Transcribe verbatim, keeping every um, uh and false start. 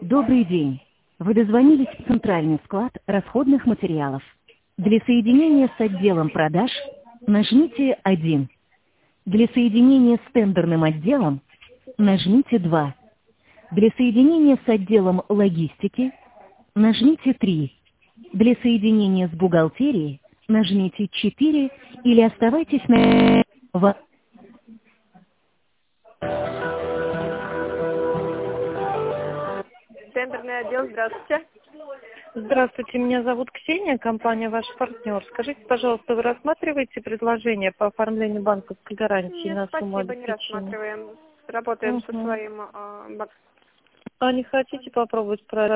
Добрый день. Вы дозвонились в центральный склад расходных материалов. Для соединения с отделом продаж нажмите один. Для соединения с тендерным отделом нажмите два. Для соединения с отделом логистики нажмите три. Для соединения с бухгалтерией нажмите четыре или оставайтесь на... в- Тендерный отдел, здравствуйте. Здравствуйте, меня зовут Ксения, компания «Ваш партнер». Скажите, пожалуйста, вы рассматриваете предложение по оформлению банковской гарантии Нет, на сумму спасибо, не обеспечения? рассматриваем. Работаем со Угу. своим... э, бак- А не хотите попробовать про